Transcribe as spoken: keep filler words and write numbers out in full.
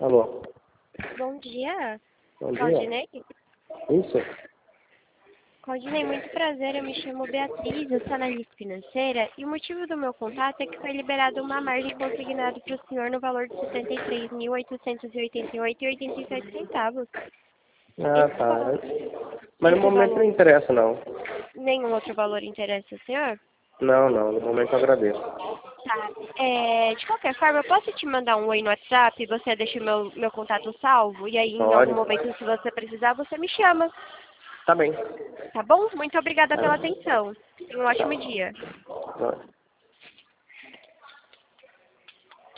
Alô, Bom dia, bom dia. Claudinei. Isso? Claudinei, muito prazer, eu me chamo Beatriz, eu sou analista financeira e o motivo do meu contato é que foi liberada uma margem consignada para o senhor no valor de setenta e três mil oitocentos e oitenta e oito reais e oitenta e sete centavos. Ah, Esse, tá. val- Mas no esse momento não valor, interessa, não. nenhum outro valor interessa o senhor? Não, não, no momento eu agradeço. Tá. É, de qualquer forma, eu posso te mandar um oi no WhatsApp e você deixa o meu, meu contato salvo? E aí, em Pode? algum momento, se você precisar, você me chama. Tá bem. Tá bom? Muito obrigada pela Tá. atenção. Tenha um ótimo Tchau. dia. Tchau.